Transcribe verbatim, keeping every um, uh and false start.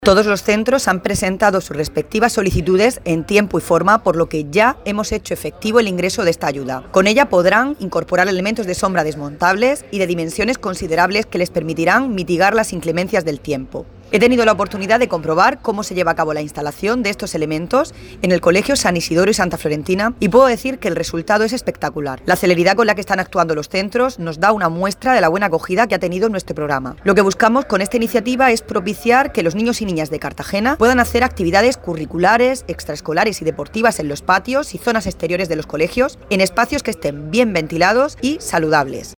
Todos los centros han presentado sus respectivas solicitudes en tiempo y forma, por lo que ya hemos hecho efectivo el ingreso de esta ayuda. Con ella podrán incorporar elementos de sombra desmontables y de dimensiones considerables que les permitirán mitigar las inclemencias del tiempo. He tenido la oportunidad de comprobar cómo se lleva a cabo la instalación de estos elementos en el Colegio San Isidoro y Santa Florentina y puedo decir que el resultado es espectacular. La celeridad con la que están actuando los centros nos da una muestra de la buena acogida que ha tenido nuestro programa. Lo que buscamos con esta iniciativa es propiciar que los niños y niñas de Cartagena puedan hacer actividades curriculares, extraescolares y deportivas en los patios y zonas exteriores de los colegios, en espacios que estén bien ventilados y saludables.